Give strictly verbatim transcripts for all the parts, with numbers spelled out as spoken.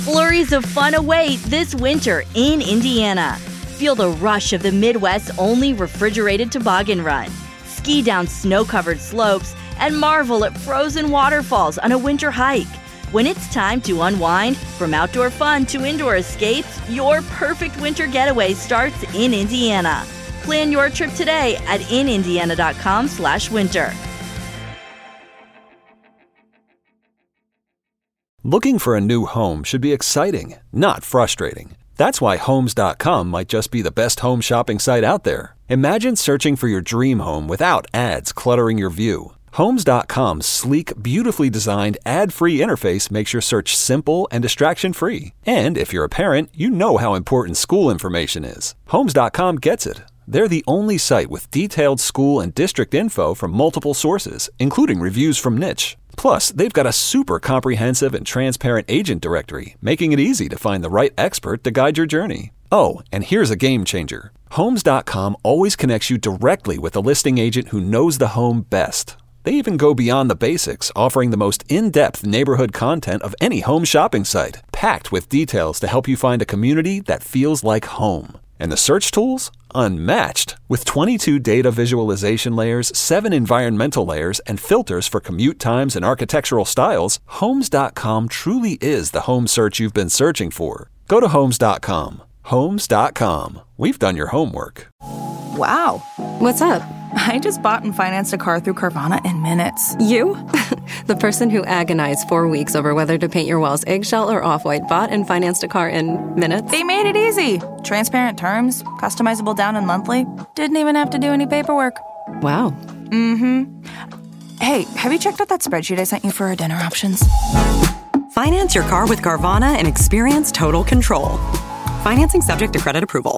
Flurries of fun await this winter in Indiana. Feel the rush of the Midwest's only refrigerated toboggan run. Ski down snow-covered slopes and marvel at frozen waterfalls on a winter hike. When it's time to unwind, from outdoor fun to indoor escapes, your perfect winter getaway starts in Indiana. Plan your trip today at in indiana dot com slash winter. Looking for a new home should be exciting, not frustrating. That's why Homes dot com might just be the best home shopping site out there. Imagine searching for your dream home without ads cluttering your view. Homes dot com's sleek, beautifully designed, ad-free interface makes your search simple and distraction-free. And if you're a parent, you know how important school information is. Homes dot com gets it. They're the only site with detailed school and district info from multiple sources, including reviews from Niche. Plus, they've got a super comprehensive and transparent agent directory, making it easy to find the right expert to guide your journey. Oh, and here's a game changer. Homes dot com always connects you directly with a listing agent who knows the home best. They even go beyond the basics, offering the most in-depth neighborhood content of any home shopping site, packed with details to help you find a community that feels like home. And the search tools? Unmatched. With twenty-two data visualization layers, seven environmental layers, and filters for commute times and architectural styles, Homes dot com truly is the home search you've been searching for. Go to Homes dot com. Homes dot com. We've done your homework. Wow. What's up? I just bought and financed a car through Carvana in minutes. You? The person who agonized four weeks over whether to paint your walls eggshell or off-white bought and financed a car in minutes? They made it easy. Transparent terms, customizable down and monthly. Didn't even have to do any paperwork. Wow. Mm-hmm. Hey, have you checked out that spreadsheet I sent you for our dinner options? Finance your car with Carvana and experience total control. Financing subject to credit approval.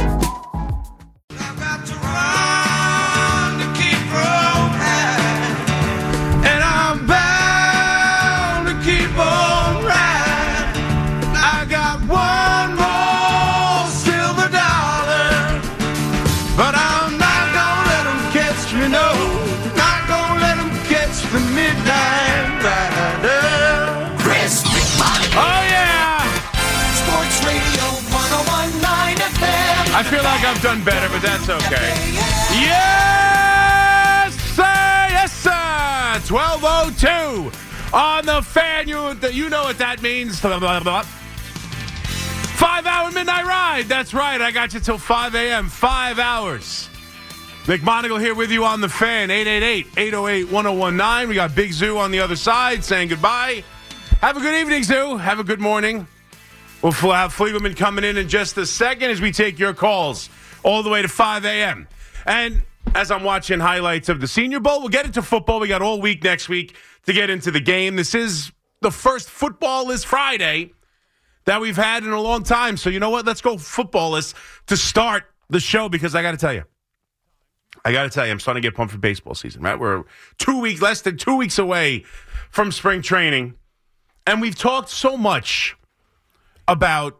I feel like I've done better, but that's okay. Yes, sir! Yes, sir! twelve oh two on the fan. You, you know what that means. Five-hour midnight ride. That's right. I got you till five a.m. Five hours. McMonagle here with you on the fan. eight eight eight, eight oh eight, one oh one nine. We got Big Zoo on the other side saying goodbye. Have a good evening, Zoo. Have a good morning. We'll have Fliegelman coming in in just a second as we take your calls all the way to five a.m. And as I'm watching highlights of the Senior Bowl, we'll get into football. We got all week next week to get into the game. This is the first Football-less Friday that we've had in a long time. So you know what? Let's go football-less to start the show because I got to tell you. I got to tell you, I'm starting to get pumped for baseball season, right? We're two weeks, less than two weeks away from spring training. And we've talked so much about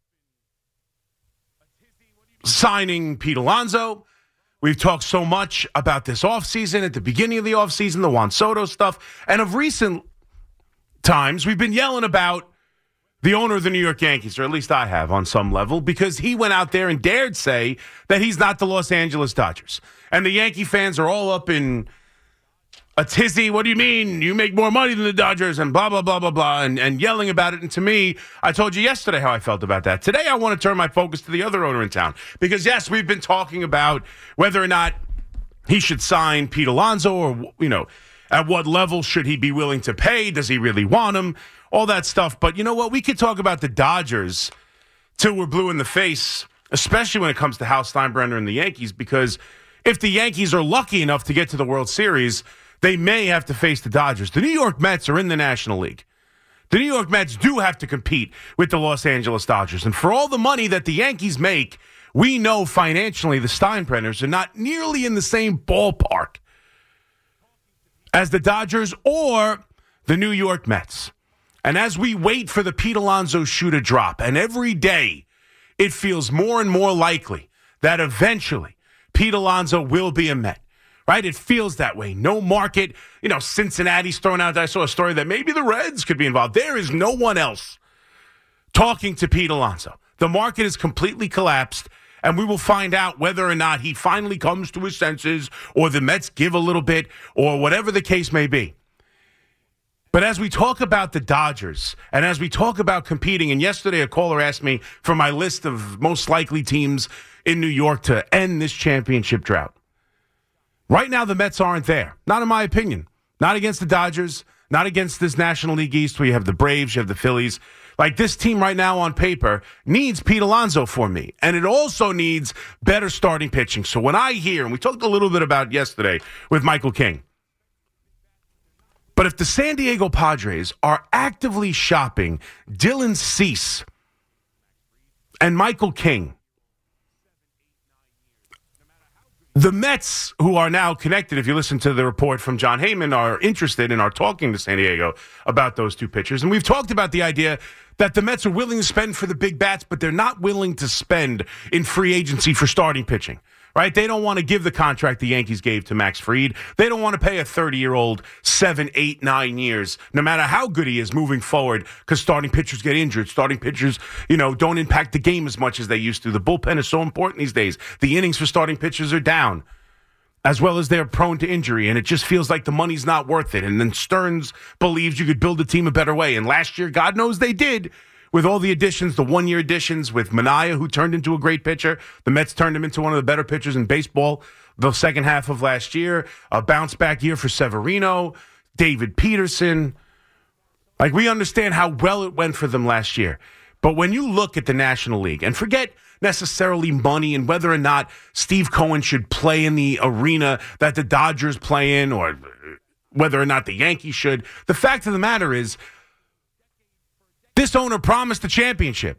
signing Pete Alonso. We've talked so much about this offseason, at the beginning of the offseason, the Juan Soto stuff. And of recent times, we've been yelling about the owner of the New York Yankees, or at least I have on some level, because he went out there and dared say that he's not the Los Angeles Dodgers. And the Yankee fans are all up in a tizzy. What do you mean? You make more money than the Dodgers and blah, blah, blah, blah, blah, and, and yelling about it. And to me, I told you yesterday how I felt about that. Today, I want to turn my focus to the other owner in town. Because, yes, we've been talking about whether or not he should sign Pete Alonso or, you know, at what level should he be willing to pay? Does he really want him? All that stuff. But you know what? We could talk about the Dodgers till we're blue in the face, especially when it comes to Hal Steinbrenner and the Yankees, because if the Yankees are lucky enough to get to the World Series, they may have to face the Dodgers. The New York Mets are in the National League. The New York Mets do have to compete with the Los Angeles Dodgers. And for all the money that the Yankees make, we know financially the Steinbrenners are not nearly in the same ballpark as the Dodgers or the New York Mets. And as we wait for the Pete Alonso shoe to drop, and every day it feels more and more likely that eventually Pete Alonso will be a Met. Right? It feels that way. No market. You know, Cincinnati's thrown out. I saw a story that maybe the Reds could be involved. There is no one else talking to Pete Alonso. The market has completely collapsed, and we will find out whether or not he finally comes to his senses or the Mets give a little bit or whatever the case may be. But as we talk about the Dodgers and as we talk about competing, and yesterday a caller asked me for my list of most likely teams in New York to end this championship drought. Right now, the Mets aren't there. Not in my opinion. Not against the Dodgers, not against this National League East where you have the Braves, you have the Phillies. Like, this team right now on paper needs Pete Alonso for me. And it also needs better starting pitching. So when I hear, and we talked a little bit about yesterday with Michael King, but if the San Diego Padres are actively shopping Dylan Cease and Michael King, the Mets, who are now connected, if you listen to the report from John Heyman, are interested and are talking to San Diego about those two pitchers. And we've talked about the idea that the Mets are willing to spend for the big bats, but they're not willing to spend in free agency for starting pitching, right? They don't want to give the contract the Yankees gave to Max Fried. They don't want to pay a thirty-year-old seven, eight, nine years, no matter how good he is moving forward, because starting pitchers get injured. Starting pitchers, you know, don't impact the game as much as they used to. The bullpen is so important these days. The innings for starting pitchers are down, as well as they're prone to injury, and it just feels like the money's not worth it. And then Stearns believes you could build a team a better way. And last year, God knows they did, with all the additions, the one-year additions with Manaea, who turned into a great pitcher. The Mets turned him into one of the better pitchers in baseball the second half of last year. A bounce-back year for Severino, David Peterson. Like, we understand how well it went for them last year. But when you look at the National League, and forget necessarily money and whether or not Steve Cohen should play in the arena that the Dodgers play in, or whether or not the Yankees should, the fact of the matter is, this owner promised a championship,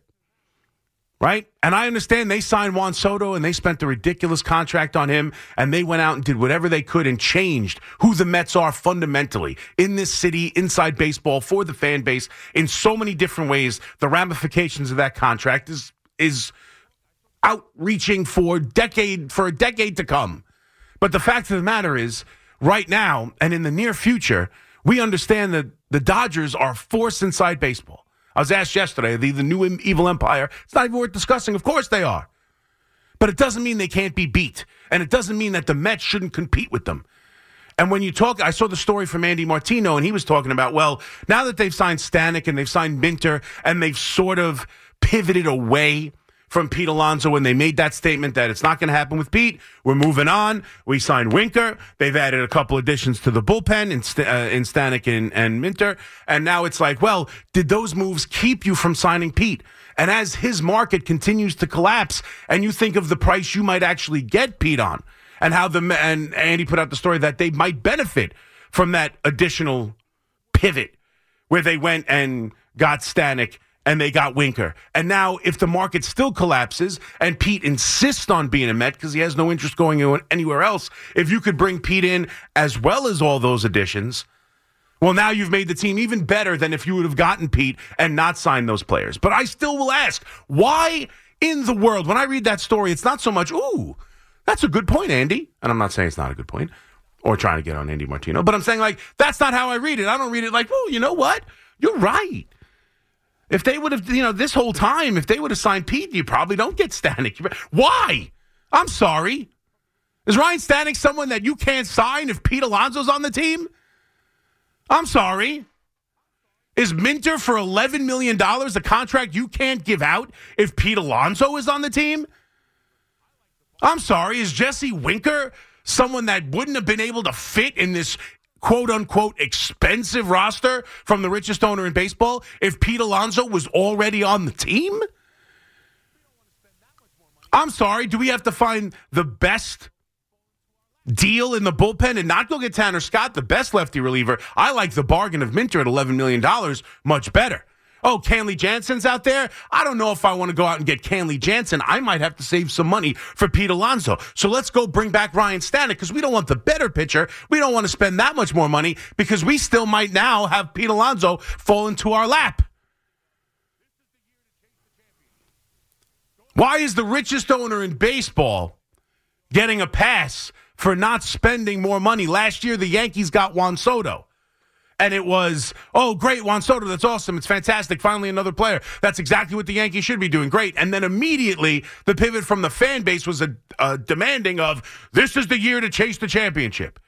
right? And I understand they signed Juan Soto and they spent a ridiculous contract on him, and they went out and did whatever they could and changed who the Mets are fundamentally in this city, inside baseball, for the fan base in so many different ways. The ramifications of that contract is is outreaching for decade for a decade to come. But the fact of the matter is, right now and in the near future, we understand that the Dodgers are a force inside baseball. I was asked yesterday, are they the new evil empire? It's not even worth discussing. Of course they are. But it doesn't mean they can't be beat. And it doesn't mean that the Mets shouldn't compete with them. And when you talk, I saw the story from Andy Martino, and he was talking about, well, now that they've signed Stanek and they've signed Minter, and they've sort of pivoted away from Pete Alonso when they made that statement that it's not going to happen with Pete. We're moving on. We signed Winker. They've added a couple additions to the bullpen in, St- uh, in Stanek and, and Minter. And now it's like, well, did those moves keep you from signing Pete? And as his market continues to collapse, and you think of the price you might actually get Pete on, and how the and Andy put out the story that they might benefit from that additional pivot where they went and got Stanek and they got Winker. And now if the market still collapses and Pete insists on being a Met because he has no interest going anywhere else, if you could bring Pete in as well as all those additions, well, now you've made the team even better than if you would have gotten Pete and not signed those players. But I still will ask, why in the world, when I read that story, it's not so much, ooh, that's a good point, Andy. And I'm not saying it's not a good point or trying to get on Andy Martino, but I'm saying, like, that's not how I read it. I don't read it like, oh, you know what? You're right. If they would have, you know, this whole time, if they would have signed Pete, you probably don't get Stanek. Why? I'm sorry. Is Ryan Stanek someone that you can't sign if Pete Alonso's on the team? I'm sorry. Is Minter for eleven million dollars a contract you can't give out if Pete Alonso is on the team? I'm sorry. Is Jesse Winker someone that wouldn't have been able to fit in this quote-unquote expensive roster from the richest owner in baseball if Pete Alonso was already on the team? I'm sorry, do we have to find the best deal in the bullpen and not go get Tanner Scott, the best lefty reliever? I like the bargain of Minter at eleven million dollars much better. Oh, Kenley Jansen's out there? I don't know if I want to go out and get Kenley Jansen. I might have to save some money for Pete Alonso. So let's go bring back Ryan Stanek because we don't want the better pitcher. We don't want to spend that much more money because we still might now have Pete Alonso fall into our lap. Why is the richest owner in baseball getting a pass for not spending more money? Last year, the Yankees got Juan Soto. And it was, oh, great, Juan Soto, that's awesome. It's fantastic. Finally, another player. That's exactly what the Yankees should be doing. Great. And then immediately, the pivot from the fan base was a, a demanding of, this is the year to chase the championship.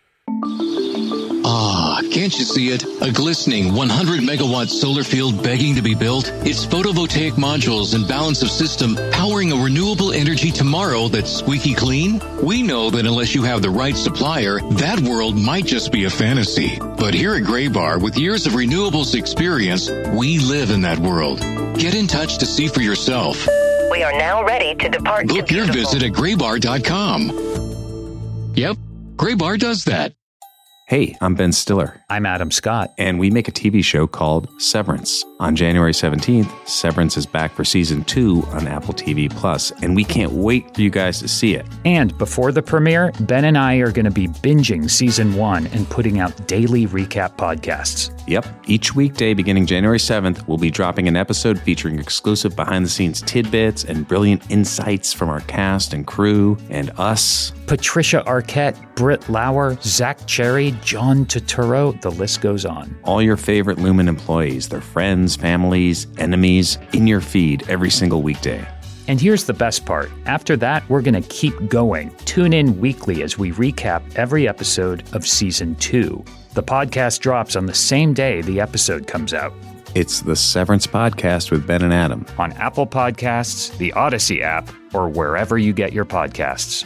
Ah, can't you see it? A glistening one hundred megawatt solar field begging to be built? Its photovoltaic modules and balance of system powering a renewable energy tomorrow that's squeaky clean? We know that unless you have the right supplier, that world might just be a fantasy. But here at Graybar, with years of renewables experience, we live in that world. Get in touch to see for yourself. We are now ready to depart. Book to your visit at graybar dot com. Yep, Graybar does that. Hey, I'm Ben Stiller. I'm Adam Scott. And we make a T V show called Severance. On January seventeenth, Severance is back for season two on Apple T V Plus, and we can't wait for you guys to see it. And before the premiere, Ben and I are going to be binging season one and putting out daily recap podcasts. Yep. Each weekday beginning January seventh, we'll be dropping an episode featuring exclusive behind-the-scenes tidbits and brilliant insights from our cast and crew and us. Patricia Arquette, Britt Lauer, Zach Cherry, John Turturro, the list goes on. All your favorite Lumen employees, their friends, families, enemies, in your feed every single weekday. And here's the best part. After that, we're going to keep going. Tune in weekly as we recap every episode of season two. The podcast drops on the same day the episode comes out. It's the Severance Podcast with Ben and Adam. On Apple Podcasts, the Odyssey app, or wherever you get your podcasts.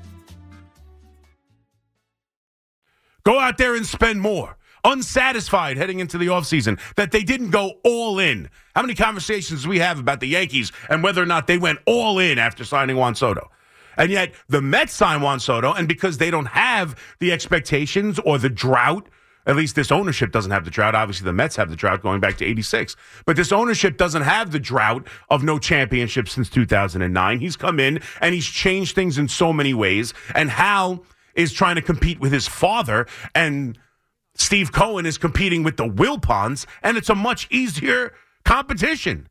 Go out there and spend more. Unsatisfied heading into the offseason that they didn't go all in. How many conversations do we have about the Yankees and whether or not they went all in after signing Juan Soto? And yet the Mets signed Juan Soto, and because they don't have the expectations or the drought, at least this ownership doesn't have the drought. Obviously, the Mets have the drought going back to eighty-six. But this ownership doesn't have the drought of no championship since two thousand nine. He's come in, and he's changed things in so many ways. And Hal is trying to compete with his father, and Steve Cohen is competing with the Wilpons, and it's a much easier competition.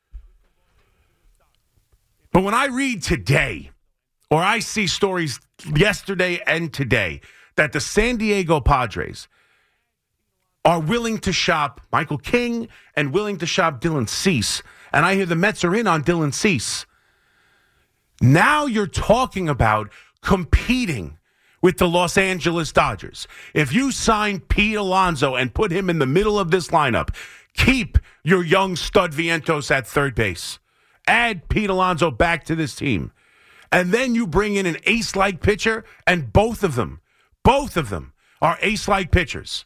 But when I read today, or I see stories yesterday and today, that the San Diego Padres are willing to shop Michael King and willing to shop Dylan Cease, and I hear the Mets are in on Dylan Cease. Now you're talking about competing with the Los Angeles Dodgers. If you sign Pete Alonso and put him in the middle of this lineup, keep your young stud Vientos at third base. Add Pete Alonso back to this team. And then you bring in an ace-like pitcher, and both of them, both of them are ace-like pitchers.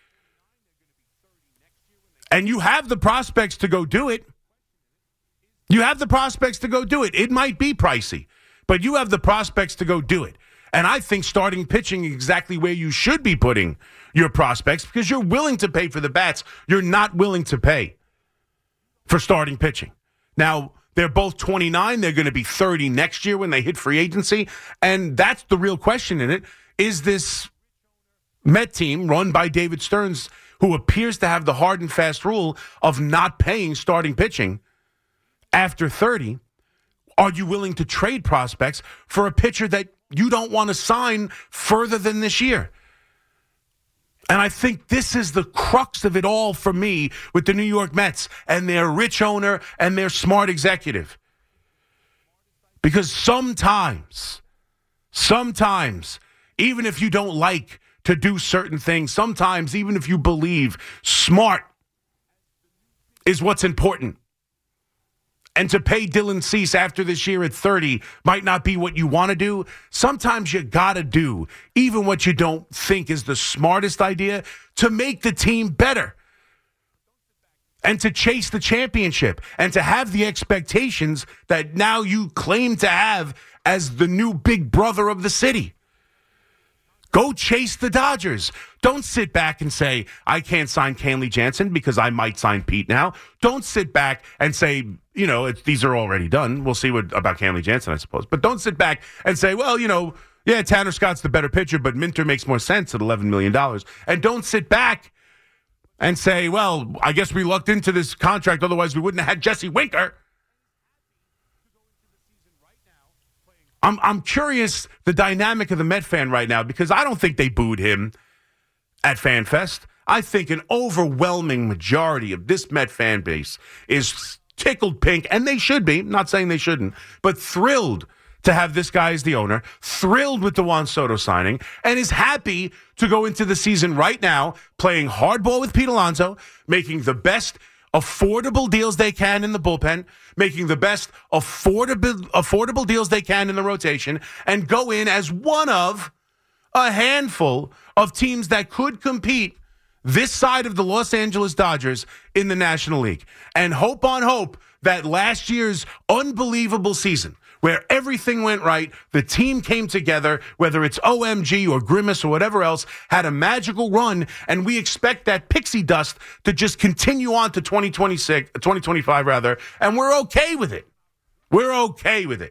And you have the prospects to go do it. You have the prospects to go do it. It might be pricey, but you have the prospects to go do it. And I think starting pitching is exactly where you should be putting your prospects because you're willing to pay for the bats. You're not willing to pay for starting pitching. Now, they're both twenty-nine. They're going to be thirty next year when they hit free agency. And that's the real question in it. Is this Met team run by David Stearns, who appears to have the hard and fast rule of not paying starting pitching after thirty, are you willing to trade prospects for a pitcher that you don't want to sign further than this year? And I think this is the crux of it all for me with the New York Mets and their rich owner and their smart executive. Because sometimes, sometimes, even if you don't like to do certain things, sometimes, even if you believe smart is what's important. And to pay Dylan Cease after this year at thirty might not be what you want to do. Sometimes you got to do even what you don't think is the smartest idea to make the team better and to chase the championship and to have the expectations that now you claim to have as the new big brother of the city. Go chase the Dodgers. Don't sit back and say, I can't sign Kenley Jansen because I might sign Pete now. Don't sit back and say, you know, it's, these are already done. We'll see what about Kenley Jansen, I suppose. But don't sit back and say, well, you know, yeah, Tanner Scott's the better pitcher, but Minter makes more sense at eleven million dollars. And don't sit back and say, well, I guess we lucked into this contract. Otherwise, we wouldn't have had Jesse Winker. I'm I'm curious the dynamic of the Met fan right now because I don't think they booed him at FanFest. I think an overwhelming majority of this Met fan base is tickled pink, and they should be, not saying they shouldn't, but thrilled to have this guy as the owner, thrilled with the Juan Soto signing, and is happy to go into the season right now playing hardball with Pete Alonso, making the best affordable deals they can in the bullpen, making the best affordable affordable deals they can in the rotation, and go in as one of a handful of teams that could compete this side of the Los Angeles Dodgers in the National League. And hope on hope that last year's unbelievable season, where everything went right, the team came together, whether it's O M G or Grimace or whatever else, had a magical run, and we expect that pixie dust to just continue on to twenty twenty-six, twenty twenty-five rather, and we're okay with it. We're okay with it.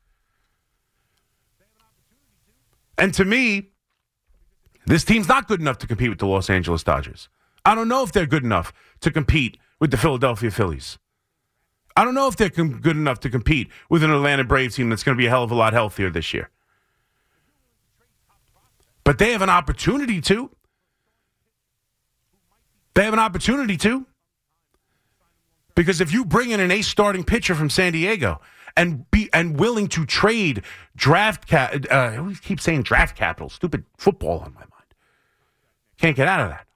And to me, this team's not good enough to compete with the Los Angeles Dodgers. I don't know if they're good enough to compete with the Philadelphia Phillies. I don't know if they're com- good enough to compete with an Atlanta Braves team that's going to be a hell of a lot healthier this year. But they have an opportunity to. They have an opportunity to. Because if you bring in an ace starting pitcher from San Diego and be and willing to trade draft cap, uh, I always keep saying draft capital, stupid football on my mind. Can't get out of that.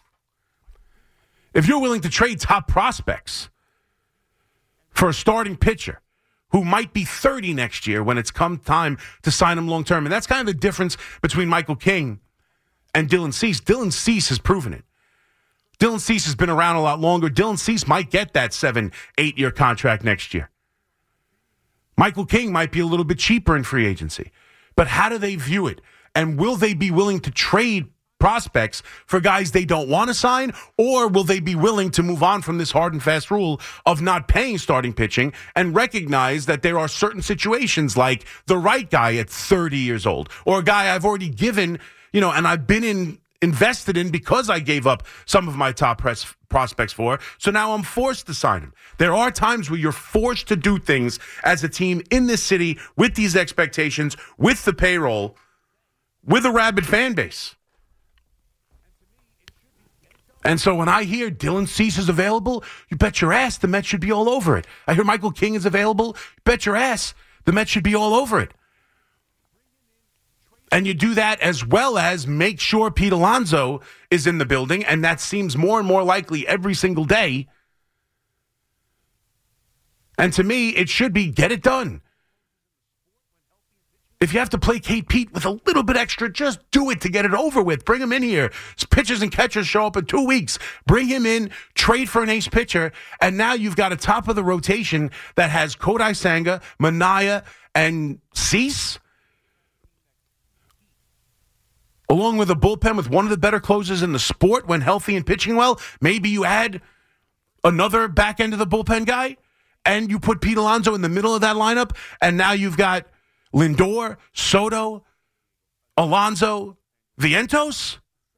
If you're willing to trade top prospects for a starting pitcher who might be thirty next year when it's come time to sign him long term, and that's kind of the difference between Michael King and Dylan Cease. Dylan Cease has proven it. Dylan Cease has been around a lot longer. Dylan Cease might get that seven, eight-year contract next year. Michael King might be a little bit cheaper in free agency. But how do they view it? And will they be willing to trade prospects for guys they don't want to sign, or will they be willing to move on from this hard and fast rule of not paying starting pitching and recognize that there are certain situations like the right guy at thirty years old, or a guy I've already given, you know, and I've been in invested in because I gave up some of my top press prospects for, so now I'm forced to sign him. There are times where you're forced to do things as a team in this city with these expectations, with the payroll, with a rabid fan base. And so when I hear Dylan Cease is available, you bet your ass the Mets should be all over it. I hear Michael King is available, you bet your ass the Mets should be all over it. And you do that as well as make sure Pete Alonso is in the building, and that seems more and more likely every single day. And to me, it should be get it done. If you have to placate Pete with a little bit extra, just do it to get it over with. Bring him in here. His pitchers and catchers show up in two weeks. Bring him in, trade for an ace pitcher, and now you've got a top of the rotation that has Kodai Senga, Manaea, and Cease, along with a bullpen with one of the better closers in the sport when healthy and pitching well. Maybe you add another back end of the bullpen guy, and you put Pete Alonso in the middle of that lineup, and now you've got Lindor, Soto, Alonso, Vientos.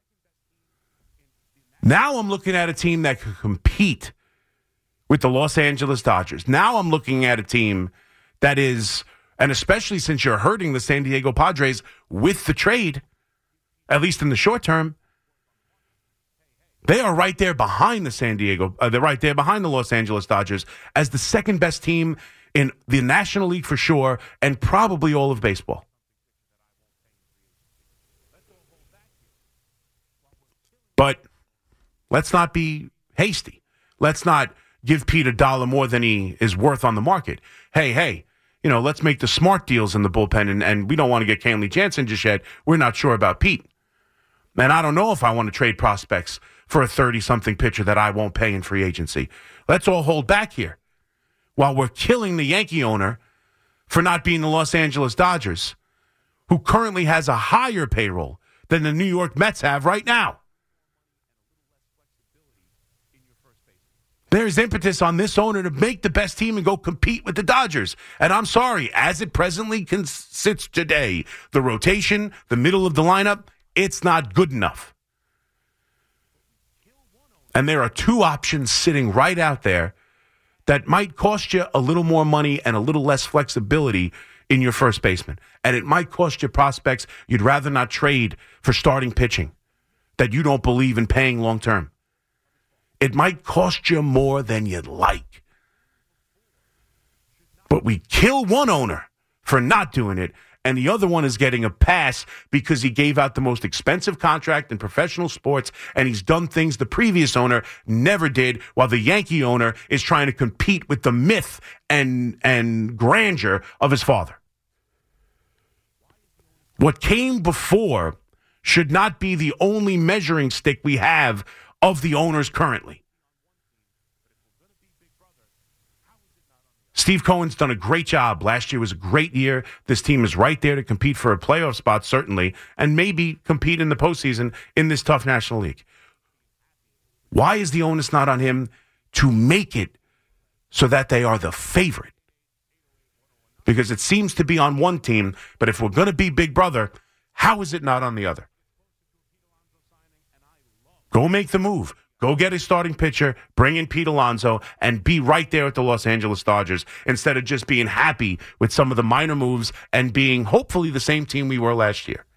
Now I'm looking at a team that could compete with the Los Angeles Dodgers. Now I'm looking at a team that is, and especially since you're hurting the San Diego Padres with the trade, at least in the short term, they are right there behind the San Diego, uh, they're right there behind the Los Angeles Dodgers as the second best team in the National League for sure, and probably all of baseball. But let's not be hasty. Let's not give Pete a dollar more than he is worth on the market. Hey, hey, you know, let's make the smart deals in the bullpen, and, and we don't want to get Kenley Jansen just yet. We're not sure about Pete. And I don't know if I want to trade prospects for a thirty-something pitcher that I won't pay in free agency. Let's all hold back here while we're killing the Yankee owner for not being the Los Angeles Dodgers, who currently has a higher payroll than the New York Mets have right now. There's impetus on this owner to make the best team and go compete with the Dodgers. And I'm sorry, as it presently sits today, the rotation, the middle of the lineup, it's not good enough. And there are two options sitting right out there that might cost you a little more money and a little less flexibility in your first baseman. And it might cost you prospects you'd rather not trade for starting pitching. that you don't believe in paying long term. It might cost you more than you'd like. But we kill one owner for not doing it, and the other one is getting a pass because he gave out the most expensive contract in professional sports, and he's done things the previous owner never did, while the Yankee owner is trying to compete with the myth and, and grandeur of his father. What came before should not be the only measuring stick we have of the owners currently. Steve Cohen's done a great job. Last year was a great year. This team is right there to compete for a playoff spot, certainly, and maybe compete in the postseason in this tough National League. Why is the onus not on him to make it so that they are the favorite? Because it seems to be on one team, but if we're going to be Big Brother, how is it not on the other? Go make the move. Go get a starting pitcher, bring in Pete Alonso, and be right there at the Los Angeles Dodgers instead of just being happy with some of the minor moves and being hopefully the same team we were last year.